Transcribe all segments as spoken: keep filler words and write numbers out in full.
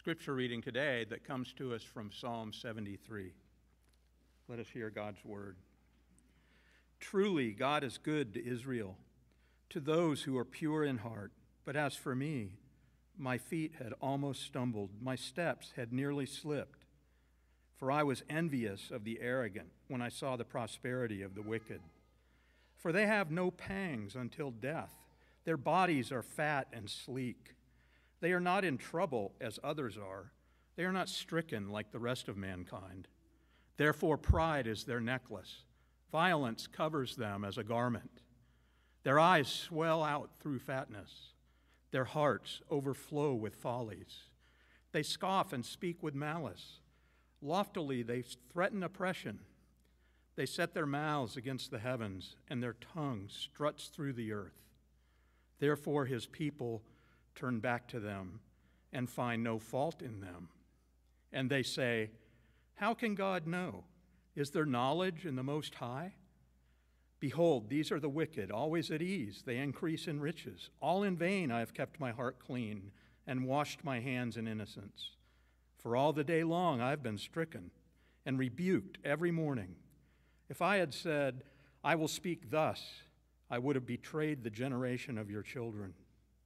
scripture reading today that comes to us from Psalm seventy-three. Let us hear God's word. Truly, God is good to Israel, to those who are pure in heart. But as for me, my feet had almost stumbled, my steps had nearly slipped. For I was envious of the arrogant when I saw the prosperity of the wicked. For they have no pangs until death. Their bodies are fat and sleek. They are not in trouble as others are. They are not stricken like the rest of mankind. Therefore pride is their necklace. Violence covers them as a garment. Their eyes swell out through fatness. Their hearts overflow with follies. They scoff and speak with malice. Loftily they threaten oppression. They set their mouths against the heavens, and their tongue struts through the earth. Therefore his people turn back to them and find no fault in them. And they say, how can God know? Is there knowledge in the Most High? Behold, these are the wicked, always at ease. They increase in riches. All in vain I have kept my heart clean and washed my hands in innocence. For all the day long I have been stricken and rebuked every morning. If I had said, I will speak thus, I would have betrayed the generation of your children.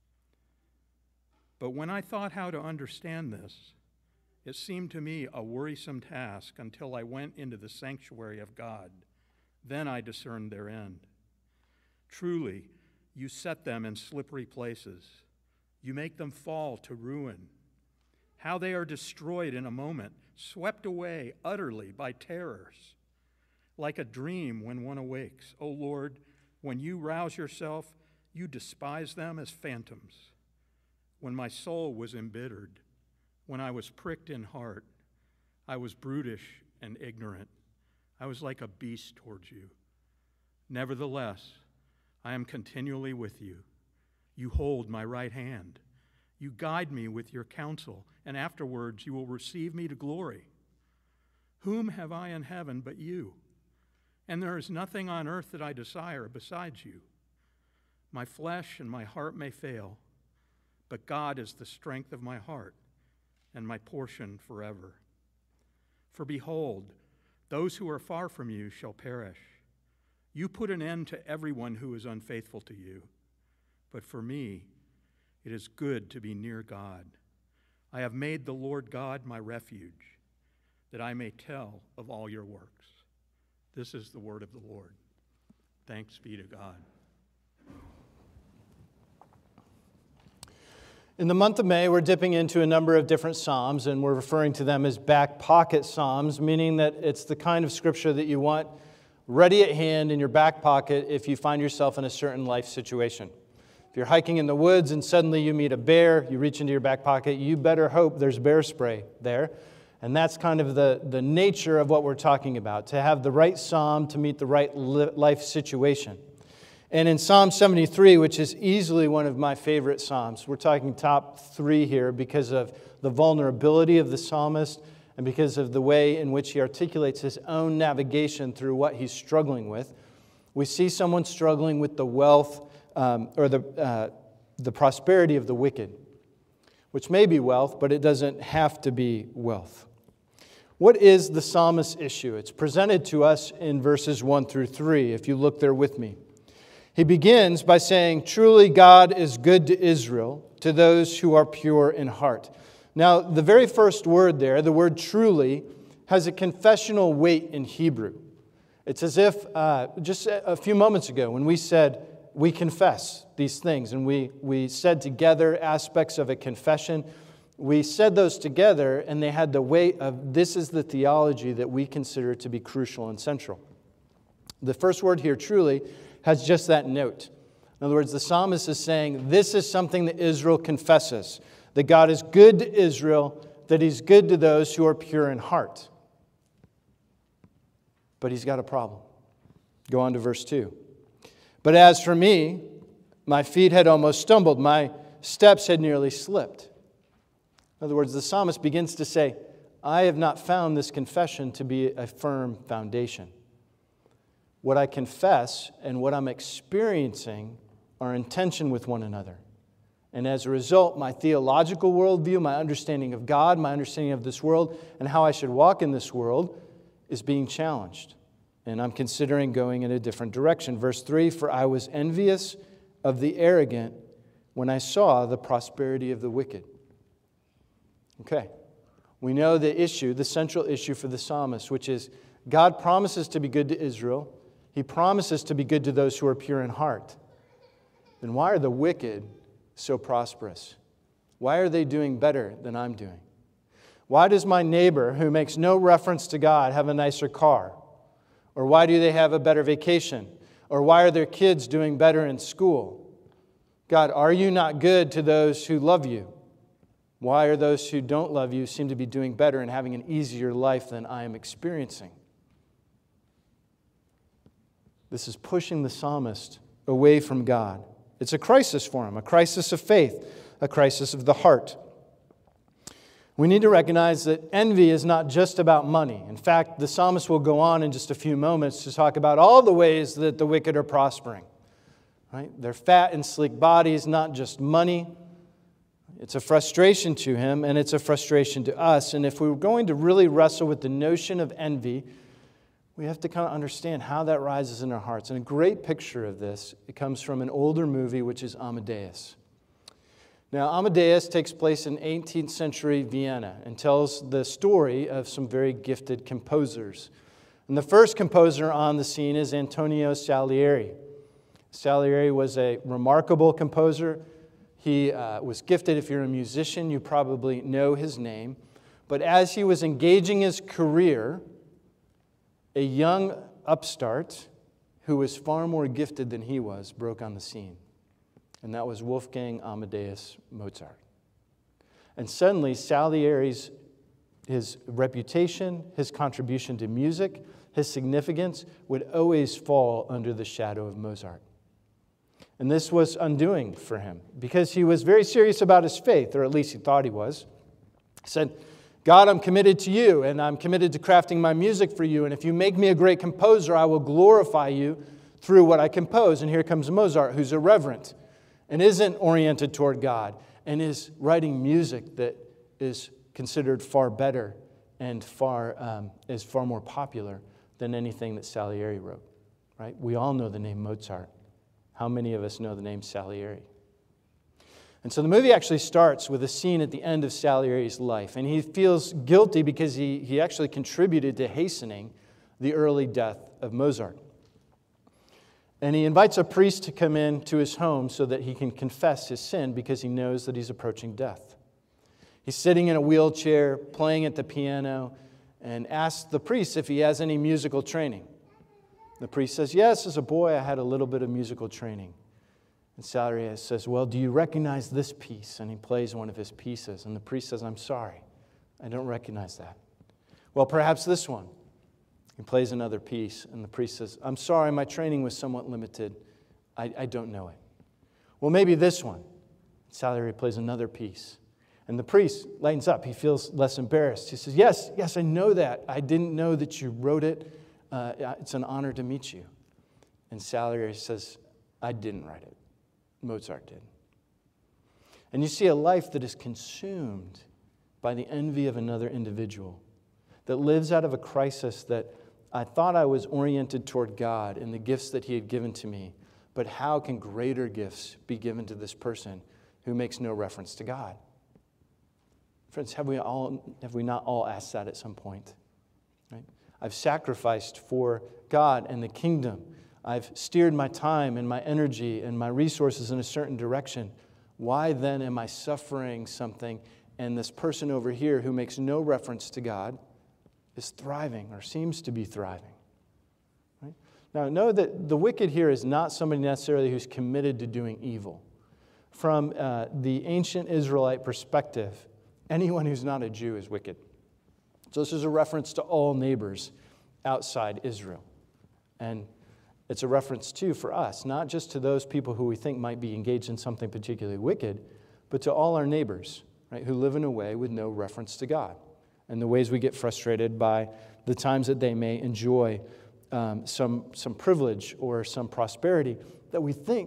But when I thought how to understand this, it seemed to me a worrisome task until I went into the sanctuary of God. Then I discerned their end. Truly, you set them in slippery places. You make them fall to ruin. How they are destroyed in a moment, swept away utterly by terrors. Like a dream when one awakes. O Lord, when you rouse yourself, you despise them as phantoms. When my soul was embittered, when I was pricked in heart, I was brutish and ignorant. I was like a beast towards you. Nevertheless, I am continually with you. You hold my right hand. You guide me with your counsel, and afterwards you will receive me to glory. Whom have I in heaven but you? And there is nothing on earth that I desire besides you. My flesh and my heart may fail, but God is the strength of my heart and my portion forever. For behold, those who are far from you shall perish. You put an end to everyone who is unfaithful to you. But for me, it is good to be near God. I have made the Lord God my refuge, that I may tell of all your works. This is the word of the Lord. Thanks be to God. In the month of May, we're dipping into a number of different psalms, and we're referring to them as back pocket psalms, meaning that it's the kind of scripture that you want ready at hand in your back pocket if you find yourself in a certain life situation. If you're hiking in the woods and suddenly you meet a bear, you reach into your back pocket, you better hope there's bear spray there. And that's kind of the, the nature of what we're talking about, to have the right psalm to meet the right life situation. And in Psalm seventy-three, which is easily one of my favorite psalms, we're talking top three here because of the vulnerability of the psalmist and because of the way in which he articulates his own navigation through what he's struggling with. We see someone struggling with the wealth um, or the, uh, the prosperity of the wicked, which may be wealth, but it doesn't have to be wealth. What is the psalmist's issue? It's presented to us in verses one through three, if you look there with me. He begins by saying, truly God is good to Israel, to those who are pure in heart. Now, the very first word there, the word truly, has a confessional weight in Hebrew. It's as if uh, just a few moments ago when we said, we confess these things, and we, we said together aspects of a confession, we said those together, and they had the weight of this is the theology that we consider to be crucial and central. The first word here, truly, has just that note. In other words, the psalmist is saying this is something that Israel confesses, that God is good to Israel, that He's good to those who are pure in heart. But he's got a problem. Go on to verse two. But as for me, my feet had almost stumbled, my steps had nearly slipped. In other words, the psalmist begins to say, I have not found this confession to be a firm foundation. What I confess and what I'm experiencing are in tension with one another. And as a result, my theological worldview, my understanding of God, my understanding of this world, and how I should walk in this world is being challenged. And I'm considering going in a different direction. Verse three, for I was envious of the arrogant when I saw the prosperity of the wicked. Okay, we know the issue, the central issue for the psalmist, which is God promises to be good to Israel. He promises to be good to those who are pure in heart. Then why are the wicked so prosperous? Why are they doing better than I'm doing? Why does my neighbor, who makes no reference to God, have a nicer car? Or why do they have a better vacation? Or why are their kids doing better in school? God, are you not good to those who love you? Why are those who don't love you seem to be doing better and having an easier life than I am experiencing? This is pushing the psalmist away from God. It's a crisis for him, a crisis of faith, a crisis of the heart. We need to recognize that envy is not just about money. In fact, the psalmist will go on in just a few moments to talk about all the ways that the wicked are prospering. Right? Their fat and sleek bodies, not just money. It's a frustration to him, and it's a frustration to us. And if we're going to really wrestle with the notion of envy, we have to kind of understand how that rises in our hearts. And a great picture of this, it comes from an older movie, which is Amadeus. Now, Amadeus takes place in eighteenth century Vienna and tells the story of some very gifted composers. And the first composer on the scene is Antonio Salieri. Salieri was a remarkable composer. He uh, was gifted. If you're a musician, you probably know his name. But as he was engaging his career, a young upstart who was far more gifted than he was broke on the scene. And that was Wolfgang Amadeus Mozart. And suddenly, Salieri's his reputation, his contribution to music, his significance would always fall under the shadow of Mozart. And this was undoing for him because he was very serious about his faith, or at least he thought he was. He said, God, I'm committed to you, and I'm committed to crafting my music for you, and if you make me a great composer, I will glorify you through what I compose. And here comes Mozart, who's irreverent and isn't oriented toward God, and is writing music that is considered far better and far um, is far more popular than anything that Salieri wrote. Right? We all know the name Mozart. How many of us know the name Salieri? And so the movie actually starts with a scene at the end of Salieri's life, and he feels guilty because he, he actually contributed to hastening the early death of Mozart. And he invites a priest to come in to his home so that he can confess his sin because he knows that he's approaching death. He's sitting in a wheelchair, playing at the piano, and asks the priest if he has any musical training. The priest says, yes, as a boy I had a little bit of musical training. And Salieri says, well, do you recognize this piece? And he plays one of his pieces. And the priest says, I'm sorry, I don't recognize that. Well, perhaps this one. He plays another piece, and the priest says, I'm sorry, my training was somewhat limited. I, I don't know it. Well, maybe this one. Salieri plays another piece. And the priest lightens up. He feels less embarrassed. He says, yes, yes, I know that. I didn't know that you wrote it. Uh, it's an honor to meet you. And Salieri says, I didn't write it. Mozart did. And you see a life that is consumed by the envy of another individual, that lives out of a crisis that I thought I was oriented toward God and the gifts that He had given to me, but how can greater gifts be given to this person who makes no reference to God? Friends, have we all have we not all asked that at some point? Right? I've sacrificed for God and the kingdom. I've steered my time and my energy and my resources in a certain direction. Why then am I suffering something and this person over here who makes no reference to God is thriving or seems to be thriving? Right? Now, know that the wicked here is not somebody necessarily who's committed to doing evil. From uh, the ancient Israelite perspective, anyone who's not a Jew is wicked. So this is a reference to all neighbors outside Israel. And it's a reference, too, for us, not just to those people who we think might be engaged in something particularly wicked, but to all our neighbors, right, who live in a way with no reference to God, and the ways we get frustrated by the times that they may enjoy um, some, some privilege or some prosperity that we think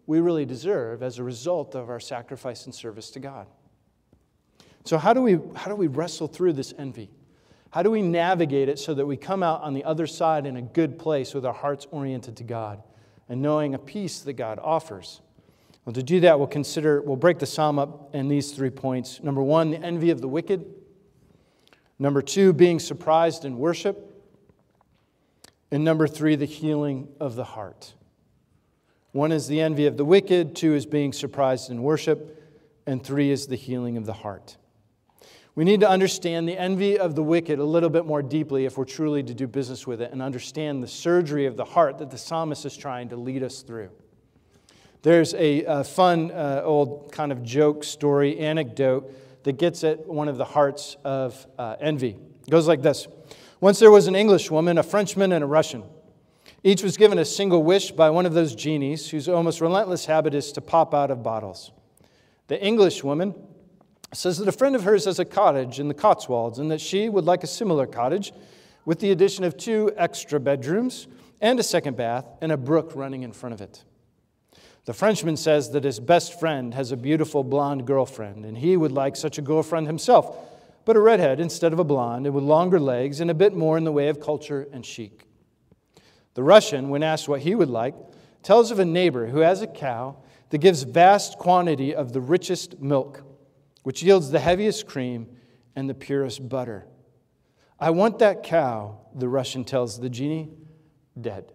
we really deserve as a result of our sacrifice and service to God. So how do we, how do we wrestle through this envy? How do we navigate it so that we come out on the other side in a good place with our hearts oriented to God and knowing a peace that God offers? Well, to do that, we'll consider, we'll break the psalm up in these three points. Number one, the envy of the wicked. Number two, being surprised in worship. And number three, the healing of the heart. One is the envy of the wicked, two is being surprised in worship, and three is the healing of the heart. We need to understand the envy of the wicked a little bit more deeply if we're truly to do business with it and understand the surgery of the heart that the psalmist is trying to lead us through. There's a, a fun uh, old kind of joke, story, anecdote that gets at one of the hearts of uh, envy. It goes like this. Once there was an English woman, a Frenchman, and a Russian. Each was given a single wish by one of those genies whose almost relentless habit is to pop out of bottles. The English woman says that a friend of hers has a cottage in the Cotswolds and that she would like a similar cottage with the addition of two extra bedrooms and a second bath and a brook running in front of it. The Frenchman says that his best friend has a beautiful blonde girlfriend and he would like such a girlfriend himself, but a redhead instead of a blonde and with longer legs and a bit more in the way of culture and chic. The Russian, when asked what he would like, tells of a neighbor who has a cow that gives vast quantity of the richest milk, which yields the heaviest cream and the purest butter. I want that cow, the Russian tells the genie, dead.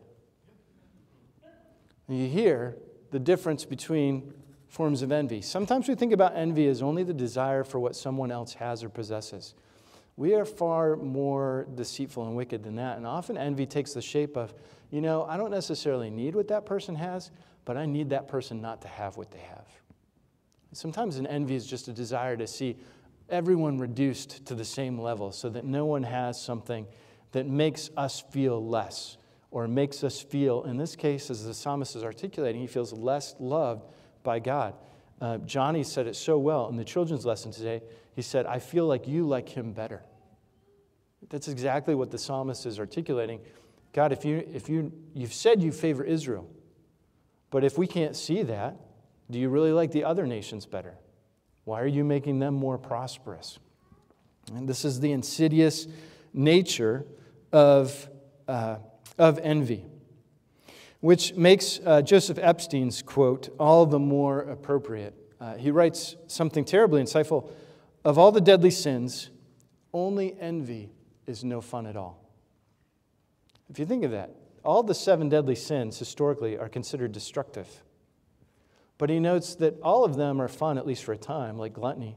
And you hear the difference between forms of envy. Sometimes we think about envy as only the desire for what someone else has or possesses. We are far more deceitful and wicked than that. And often envy takes the shape of, you know, I don't necessarily need what that person has, but I need that person not to have what they have. Sometimes an envy is just a desire to see everyone reduced to the same level so that no one has something that makes us feel less or makes us feel, in this case, as the psalmist is articulating, he feels less loved by God. Uh, Johnny said it so well in the children's lesson today. He said, I feel like you like him better. That's exactly what the psalmist is articulating. God, if, you, if you, you've said you favor Israel, but if we can't see that, do you really like the other nations better? Why are you making them more prosperous? And this is the insidious nature of, uh, of envy, which makes uh, Joseph Epstein's quote all the more appropriate. Uh, he writes something terribly insightful. Of all the deadly sins, only envy is no fun at all. If you think of that, all the seven deadly sins historically are considered destructive. But he notes that all of them are fun, at least for a time, like gluttony.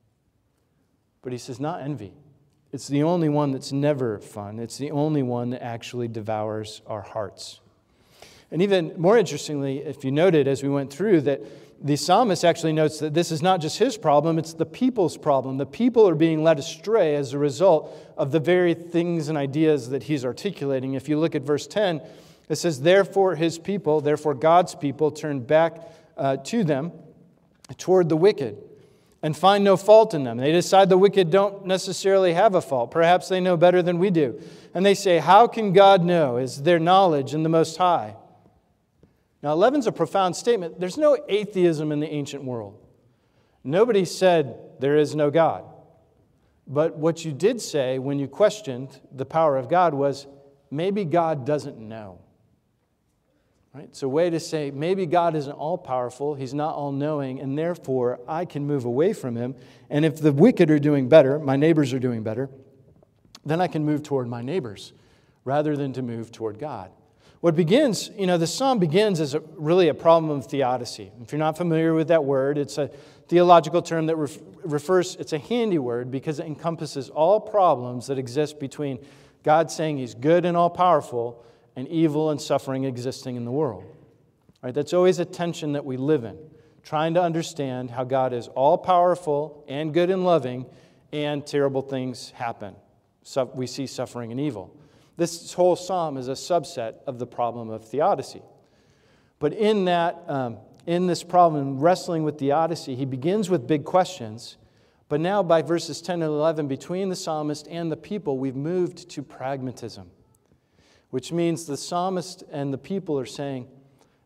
But he says, not envy. It's the only one that's never fun. It's the only one that actually devours our hearts. And even more interestingly, if you noted as we went through, that the psalmist actually notes that this is not just his problem, it's the people's problem. The people are being led astray as a result of the very things and ideas that he's articulating. If you look at verse ten, it says, therefore his people, therefore God's people, turned back uh, to them toward the wicked and find no fault in them. They decide the wicked don't necessarily have a fault. Perhaps they know better than we do. And they say, how can God know? Is there knowledge in the Most High? Now, eleven's a profound statement. There's no atheism in the ancient world. Nobody said there is no God. But what you did say when you questioned the power of God was, maybe God doesn't know. Right? It's a way to say, maybe God isn't all-powerful, He's not all-knowing, and therefore I can move away from Him. And if the wicked are doing better, my neighbors are doing better, then I can move toward my neighbors rather than to move toward God. What begins, you know, the psalm begins as a, really a problem of theodicy. If you're not familiar with that word, it's a theological term that ref, refers, it's a handy word because it encompasses all problems that exist between God saying He's good and all-powerful and evil and suffering existing in the world. Right? That's always a tension that we live in, trying to understand how God is all-powerful and good and loving, and terrible things happen. So we see suffering and evil. This whole psalm is a subset of the problem of theodicy. But in that, um, in this problem, wrestling with theodicy, he begins with big questions. But now by verses ten and eleven, between the psalmist and the people, we've moved to pragmatism, which means the psalmist and the people are saying,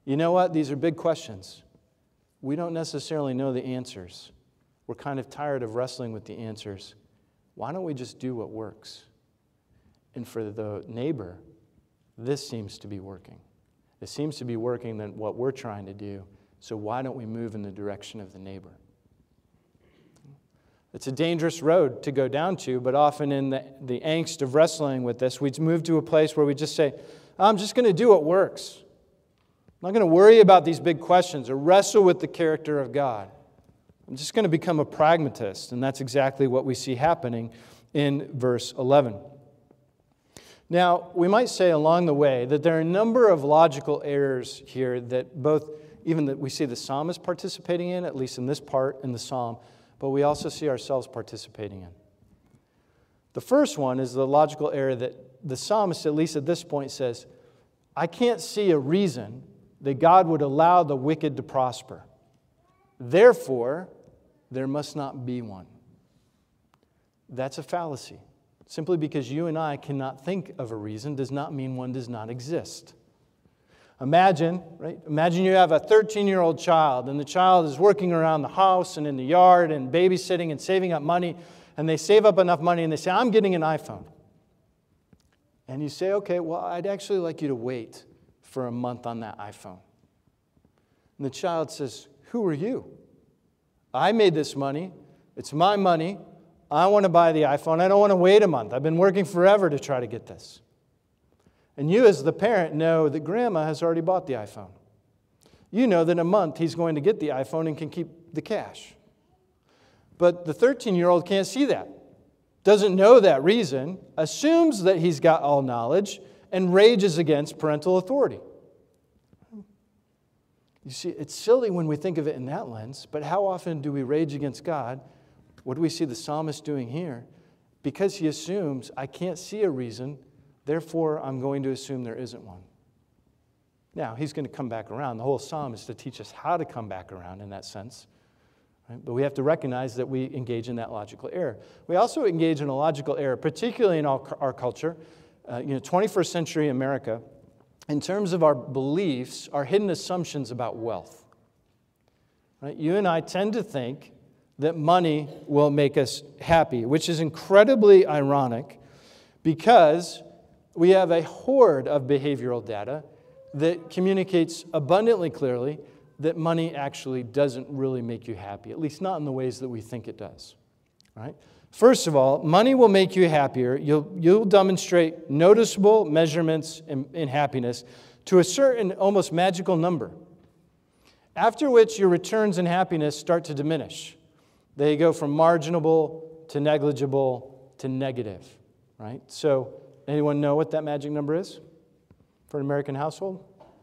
You know what? These are big questions. We don't necessarily know the answers. We're kind of tired of wrestling with the answers. Why don't we just do what works? And for the neighbor, this seems to be working. It seems to be working than what we're trying to do. So why don't we move in the direction of the neighbor? It's a dangerous road to go down to, but often in the, the angst of wrestling with this, we move to a place where we just say, I'm just going to do what works. I'm not going to worry about these big questions or wrestle with the character of God. I'm just going to become a pragmatist, and that's exactly what we see happening in verse eleven. Now, we might say along the way that there are a number of logical errors here that both, even that we see the psalmist participating in, at least in this part in the psalm, but we also see ourselves participating in. The first one is the logical error that the psalmist, at least at this point, says, I can't see a reason that God would allow the wicked to prosper. Therefore, there must not be one. That's a fallacy. Simply because you and I cannot think of a reason does not mean one does not exist. Imagine, right? Imagine you have a thirteen-year-old child, and the child is working around the house and in the yard and babysitting and saving up money, and they save up enough money and they say, I'm getting an iPhone. And you say, okay, well, I'd actually like you to wait for a month on that iPhone. And the child says, who are you? I made this money. It's my money. I want to buy the iPhone. I don't want to wait a month. I've been working forever to try to get this. And you as the parent know that grandma has already bought the iPhone. You know that in a month he's going to get the iPhone and can keep the cash. But the thirteen-year-old can't see that, doesn't know that reason, assumes that he's got all knowledge, and rages against parental authority. You see, it's silly when we think of it in that lens, but how often do we rage against God? What do we see the psalmist doing here? Because he assumes, I can't see a reason, therefore I'm going to assume there isn't one. Now, he's going to come back around. The whole psalm is to teach us how to come back around in that sense. Right? But we have to recognize that we engage in that logical error. We also engage in a logical error, particularly in our, our culture, uh, you know, twenty-first century America, in terms of our beliefs, our hidden assumptions about wealth. Right? You and I tend to think that money will make us happy, which is incredibly ironic because we have a horde of behavioral data that communicates abundantly clearly that money actually doesn't really make you happy, at least not in the ways that we think it does. Right? First of all, money will make you happier. You'll, you'll demonstrate noticeable measurements in, in happiness to a certain almost magical number, after which your returns in happiness start to diminish. They go from marginable to negligible to negative. Right? So, anyone know what that magic number is for an American household?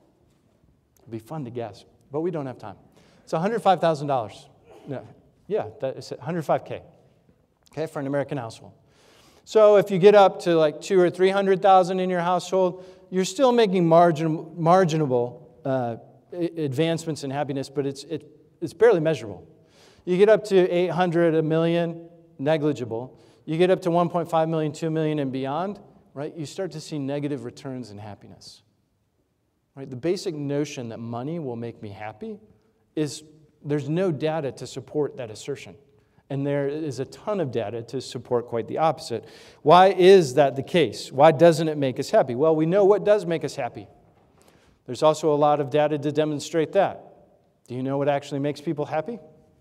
It'd be fun to guess, but we don't have time. It's one hundred five thousand dollars. No, yeah, that's one hundred five K. Okay, for an American household. So if you get up to like two or three hundred thousand in your household, you're still making margin, marginable uh, advancements in happiness, but it's it, it's barely measurable. You get up to eight hundred, a million, negligible. You get up to one point five million, two million, and beyond, right? You start to see negative returns in happiness. Right? The basic notion that money will make me happy is there's no data to support that assertion. And there is a ton of data to support quite the opposite. Why is that the case? Why doesn't it make us happy? Well, we know what does make us happy. There's also a lot of data to demonstrate that. Do you know what actually makes people happy?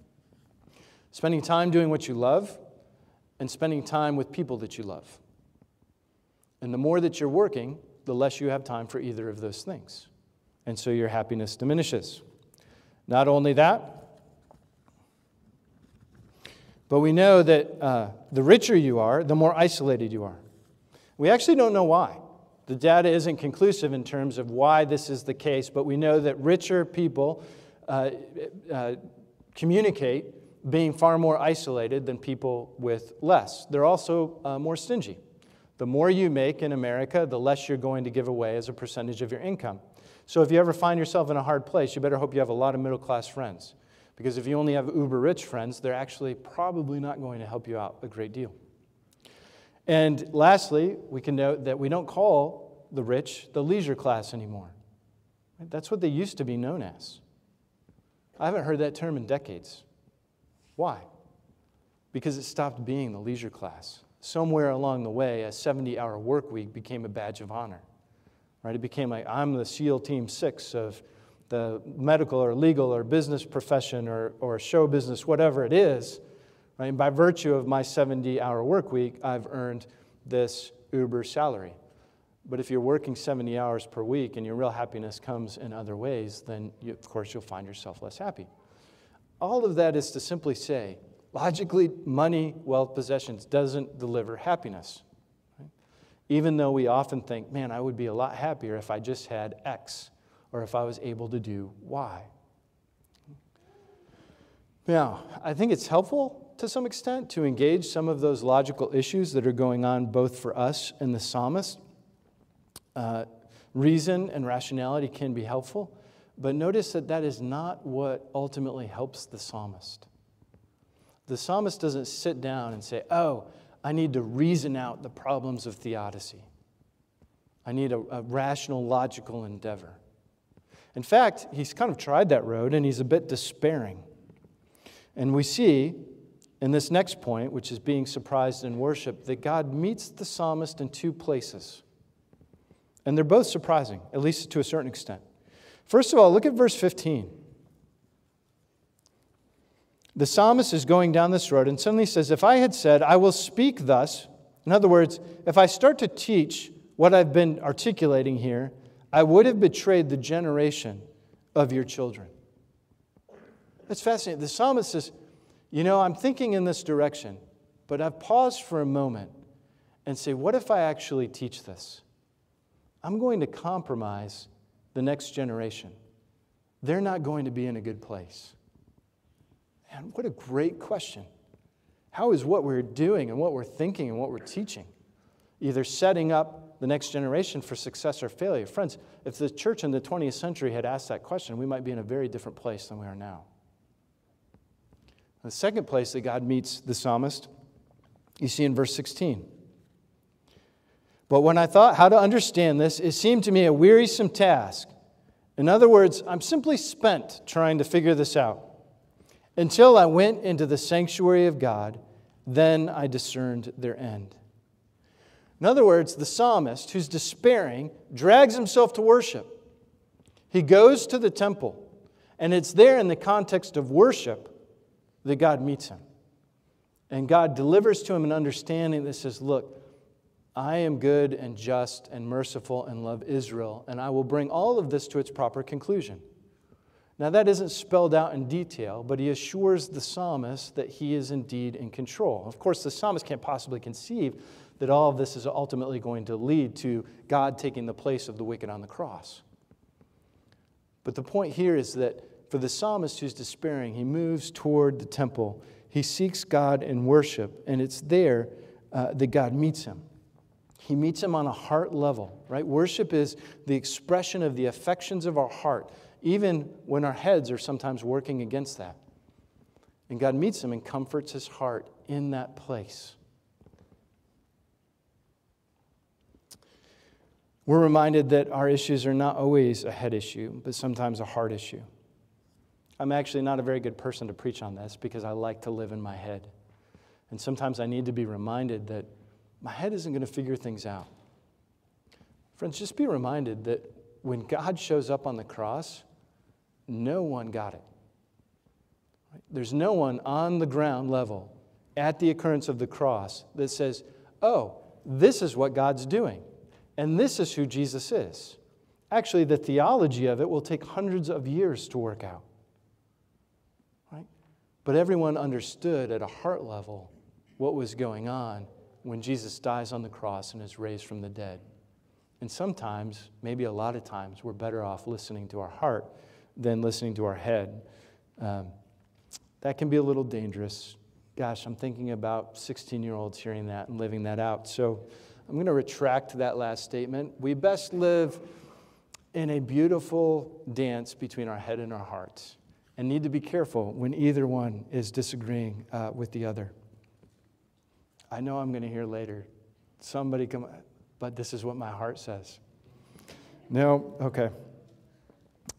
Spending time doing what you love and spending time with people that you love. And the more that you're working, the less you have time for either of those things. And so your happiness diminishes. Not only that, but we know that uh, the richer you are, the more isolated you are. We actually don't know why. The data isn't conclusive in terms of why this is the case, but we know that richer people uh, uh, communicate being far more isolated than people with less. They're also uh, more stingy. The more you make in America, the less you're going to give away as a percentage of your income. So if you ever find yourself in a hard place, you better hope you have a lot of middle-class friends. Because if you only have uber-rich friends, they're actually probably not going to help you out a great deal. And lastly, we can note that we don't call the rich the leisure class anymore. That's what they used to be known as. I haven't heard that term in decades. Why? Because it stopped being the leisure class. Somewhere along the way, a seventy-hour work week became a badge of honor. Right? It became like, I'm the SEAL Team Six of the medical or legal or business profession or, or show business, whatever it is. Right? And by virtue of my seventy-hour work week, I've earned this uber salary. But if you're working seventy hours per week and your real happiness comes in other ways, then you, of course you'll find yourself less happy. All of that is to simply say, logically, money, wealth, possessions doesn't deliver happiness. Right? Even though we often think, man, I would be a lot happier if I just had X or if I was able to do Y. Now, I think it's helpful to some extent to engage some of those logical issues that are going on both for us and the psalmist. Uh, reason and rationality can be helpful, but notice that that is not what ultimately helps the psalmist. The psalmist doesn't sit down and say, oh, I need to reason out the problems of theodicy. I need a, a rational, logical endeavor. In fact, he's kind of tried that road, and he's a bit despairing. And we see in this next point, which is being surprised in worship, that God meets the psalmist in two places. And they're both surprising, at least to a certain extent. First of all, look at verse fifteen. The psalmist is going down this road and suddenly says, if I had said, I will speak thus, in other words, if I start to teach what I've been articulating here, I would have betrayed the generation of your children. That's fascinating. The psalmist says, you know, I'm thinking in this direction, but I've paused for a moment and say, what if I actually teach this? I'm going to compromise the next generation. They're not going to be in a good place. Man, what a great question. How is what we're doing and what we're thinking and what we're teaching either setting up the next generation for success or failure? Friends, if the church in the twentieth century had asked that question, we might be in a very different place than we are now. The second place that God meets the psalmist, you see in verse sixteen. But when I thought how to understand this, it seemed to me a wearisome task. In other words, I'm simply spent trying to figure this out. Until I went into the sanctuary of God, then I discerned their end. In other words, the psalmist, who's despairing, drags himself to worship. He goes to the temple, and it's there in the context of worship that God meets him. And God delivers to him an understanding that says, look, I am good and just and merciful and love Israel, and I will bring all of this to its proper conclusion. Now, that isn't spelled out in detail, but he assures the psalmist that he is indeed in control. Of course, the psalmist can't possibly conceive that all of this is ultimately going to lead to God taking the place of the wicked on the cross. But the point here is that for the psalmist who's despairing, he moves toward the temple. He seeks God in worship, and it's there uh, that God meets him. He meets him on a heart level, right? Worship is the expression of the affections of our heart, even when our heads are sometimes working against that. And God meets him and comforts his heart in that place. We're reminded that our issues are not always a head issue, but sometimes a heart issue. I'm actually not a very good person to preach on this because I like to live in my head. And sometimes I need to be reminded that my head isn't going to figure things out. Friends, just be reminded that when God shows up on the cross, no one got it. There's no one on the ground level at the occurrence of the cross that says, oh, this is what God's doing, and this is who Jesus is. Actually, the theology of it will take hundreds of years to work out. Right? But everyone understood at a heart level what was going on when Jesus dies on the cross and is raised from the dead. And sometimes, maybe a lot of times, we're better off listening to our heart than listening to our head. Um, that can be a little dangerous. Gosh, I'm thinking about sixteen-year-olds hearing that and living that out. So I'm going to retract that last statement. We best live in a beautiful dance between our head and our hearts and need to be careful when either one is disagreeing uh, with the other. I know I'm going to hear later, somebody come, but this is what my heart says. No? Okay.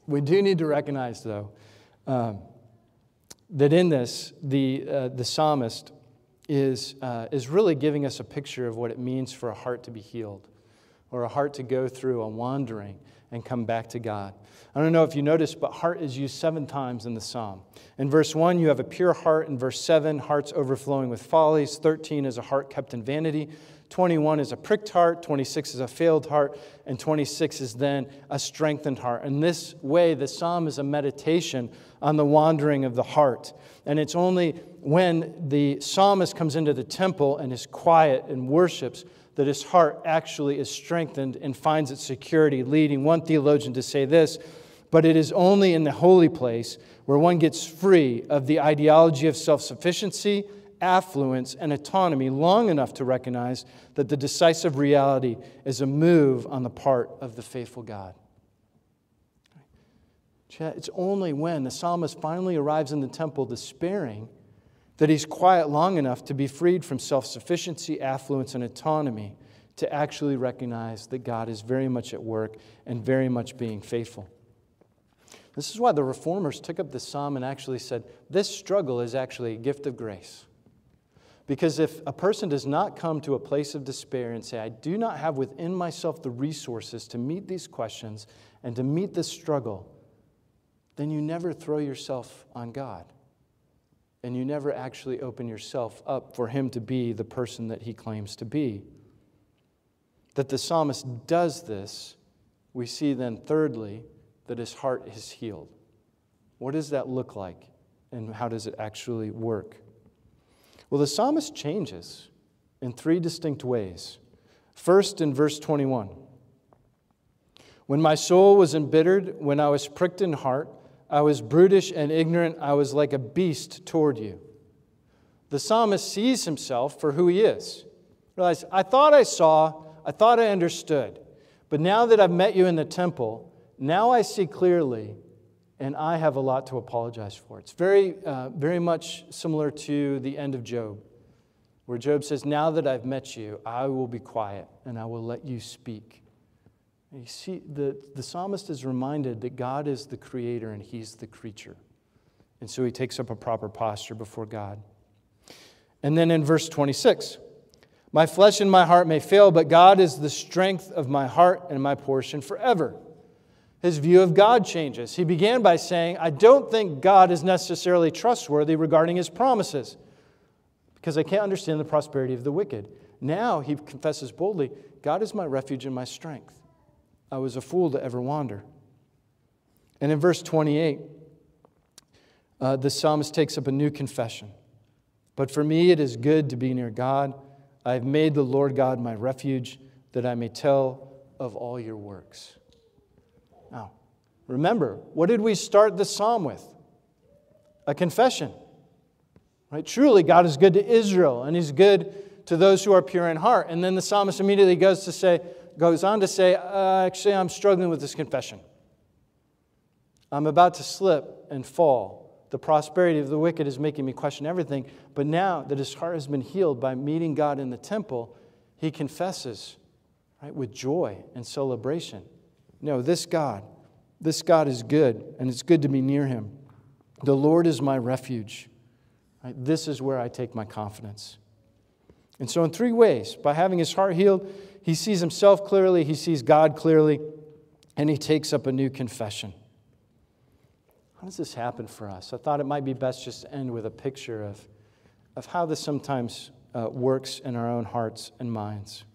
We do need to recognize, though, um, that in this, the, uh, the psalmist is, uh, is really giving us a picture of what it means for a heart to be healed, or a heart to go through a wandering and come back to God. I don't know if you noticed, but heart is used seven times in the psalm. In verse one, you have a pure heart. In verse seven, hearts overflowing with follies. thirteen is a heart kept in vanity. twenty-one is a pricked heart. twenty-six is a failed heart. And twenty-six is then a strengthened heart. In this way, the psalm is a meditation on the wandering of the heart. And it's only when the psalmist comes into the temple and is quiet and worships that his heart actually is strengthened and finds its security, leading one theologian to say this: but it is only in the holy place where one gets free of the ideology of self-sufficiency, affluence, and autonomy long enough to recognize that the decisive reality is a move on the part of the faithful God. It's only when the psalmist finally arrives in the temple despairing that he's quiet long enough to be freed from self-sufficiency, affluence, and autonomy to actually recognize that God is very much at work and very much being faithful. This is why the Reformers took up this psalm and actually said, this struggle is actually a gift of grace. Because if a person does not come to a place of despair and say, I do not have within myself the resources to meet these questions and to meet this struggle, then you never throw yourself on God. And you never actually open yourself up for Him to be the person that He claims to be. That the psalmist does this, we see then thirdly, that his heart is healed. What does that look like? And how does it actually work? Well, the psalmist changes in three distinct ways. First, in verse twenty-one. When my soul was embittered, when I was pricked in heart, I was brutish and ignorant, I was like a beast toward you. The psalmist sees himself for who he is. Realize, I thought I saw, I thought I understood, but now that I've met you in the temple, now I see clearly, and I have a lot to apologize for. It's very, uh, very much similar to the end of Job, where Job says, now that I've met you, I will be quiet, and I will let you speak. And you see, the, the psalmist is reminded that God is the creator and He's the creature. And so he takes up a proper posture before God. And then in verse twenty-six, my flesh and my heart may fail, but God is the strength of my heart and my portion forever. His view of God changes. He began by saying, I don't think God is necessarily trustworthy regarding His promises because I can't understand the prosperity of the wicked. Now he confesses boldly, God is my refuge and my strength. I was a fool to ever wander. And in verse twenty-eight, uh, the psalmist takes up a new confession. But for me it is good to be near God. I have made the Lord God my refuge, that I may tell of all your works. Now, remember, what did we start the psalm with? A confession. Right? Truly, God is good to Israel, and He's good to those who are pure in heart. And then the psalmist immediately goes to say, goes on to say, uh, actually, I'm struggling with this confession. I'm about to slip and fall. The prosperity of the wicked is making me question everything. But now that his heart has been healed by meeting God in the temple, he confesses, right, with joy and celebration. No, this God, this God is good, and it's good to be near Him. The Lord is my refuge. Right? This is where I take my confidence. And so in three ways, by having his heart healed, he sees himself clearly, he sees God clearly, and he takes up a new confession. How does this happen for us? I thought it might be best just to end with a picture of, of how this sometimes uh, works in our own hearts and minds.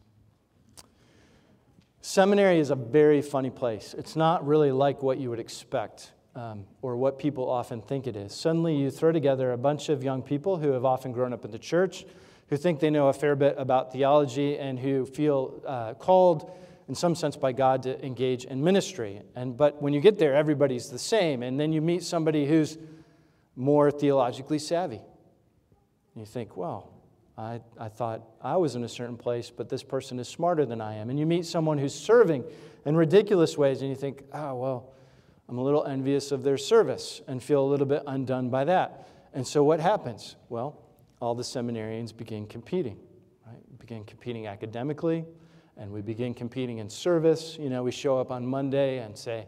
Seminary is a very funny place. It's not really like what you would expect um, or what people often think it is. Suddenly you throw together a bunch of young people who have often grown up in the church, who think they know a fair bit about theology, and who feel uh, called in some sense by God to engage in ministry. And but when you get there, everybody's the same. And then you meet somebody who's more theologically savvy. And you think, well, I, I thought I was in a certain place, but this person is smarter than I am. And you meet someone who's serving in ridiculous ways, and you think, oh, well, I'm a little envious of their service and feel a little bit undone by that. And so what happens? Well, all the seminarians begin competing, right? Begin competing academically, and we begin competing in service. You know, we show up on Monday and say,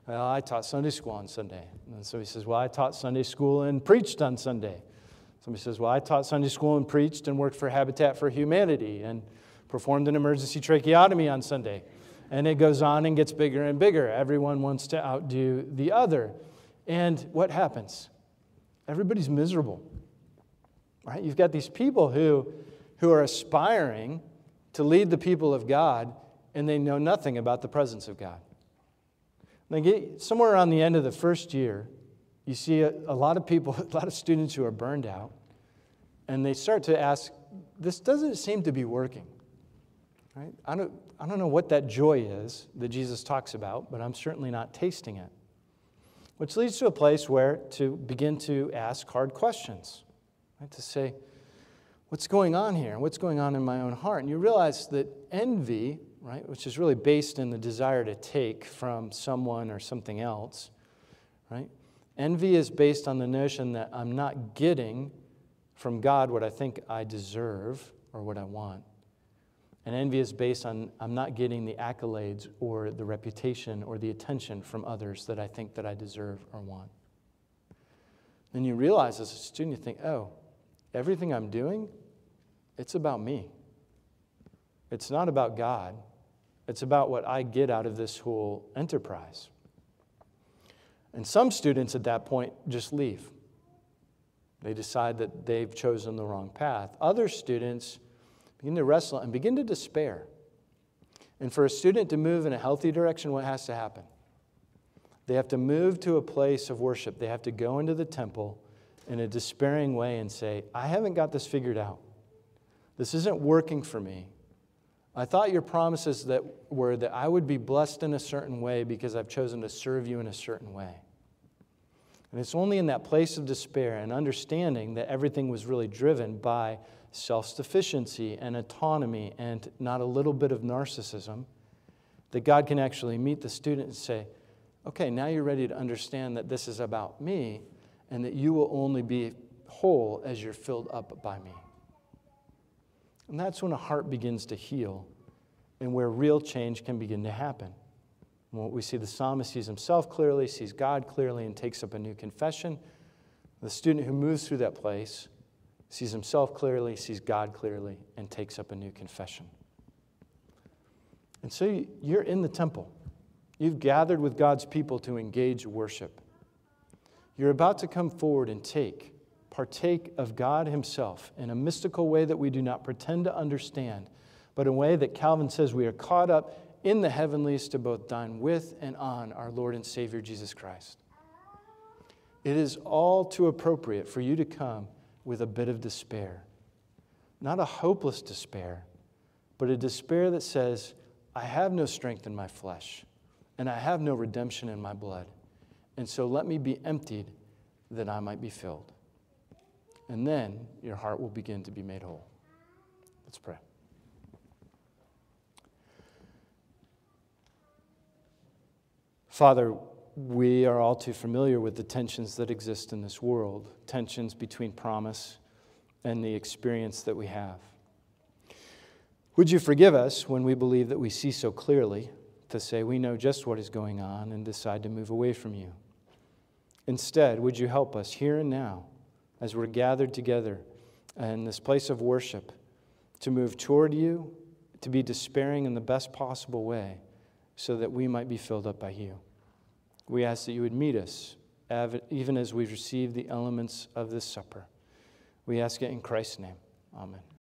Well, I taught Sunday school on Sunday. And somebody says, well, I taught Sunday school and preached on Sunday. Somebody says, well, I taught Sunday school and preached and worked for Habitat for Humanity and performed an emergency tracheotomy on Sunday. And it goes on and gets bigger and bigger. Everyone wants to outdo the other. And what happens? Everybody's miserable, right? You've got these people who, who are aspiring to lead the people of God, and they know nothing about the presence of God. They get somewhere around the end of the first year, you see a, a lot of people, a lot of students who are burned out, and they start to ask, this doesn't seem to be working. Right? I don't, I don't know what that joy is that Jesus talks about, but I'm certainly not tasting it. Which leads to a place where to begin to ask hard questions, right? To say, what's going on here? What's going on in my own heart? And you realize that envy, right, which is really based in the desire to take from someone or something else, right? Envy is based on the notion that I'm not getting from God what I think I deserve or what I want. And envy is based on I'm not getting the accolades or the reputation or the attention from others that I think that I deserve or want. Then you realize as a student, you think, oh, everything I'm doing, it's about me. It's not about God. It's about what I get out of this whole enterprise. And some students at that point just leave. They decide that they've chosen the wrong path. Other students begin to wrestle and begin to despair. And for a student to move in a healthy direction, what has to happen? They have to move to a place of worship. They have to go into the temple in a despairing way and say, I haven't got this figured out. This isn't working for me. I thought your promises that were that I would be blessed in a certain way because I've chosen to serve you in a certain way. And it's only in that place of despair and understanding that everything was really driven by self-sufficiency and autonomy and not a little bit of narcissism, that God can actually meet the student and say, okay, now you're ready to understand that this is about me and that you will only be whole as you're filled up by me. And that's when a heart begins to heal and where real change can begin to happen. And what we see, the psalmist sees himself clearly, sees God clearly, and takes up a new confession. The student who moves through that place sees himself clearly, sees God clearly, and takes up a new confession. And so you're in the temple. You've gathered with God's people to engage worship. You're about to come forward and take, partake of God himself in a mystical way that we do not pretend to understand, but in a way that Calvin says we are caught up in the heavenlies to both dine with and on our Lord and Savior Jesus Christ. It is all too appropriate for you to come with a bit of despair. Not a hopeless despair, but a despair that says, I have no strength in my flesh, and I have no redemption in my blood. And so let me be emptied that I might be filled. And then your heart will begin to be made whole. Let's pray. Father, we are all too familiar with the tensions that exist in this world, tensions between promise and the experience that we have. Would you forgive us when we believe that we see so clearly to say we know just what is going on and decide to move away from you? Instead, would you help us here and now as we're gathered together in this place of worship to move toward you, to be despairing in the best possible way so that we might be filled up by you. We ask that you would meet us, even as we receive the elements of this supper. We ask it in Christ's name. Amen.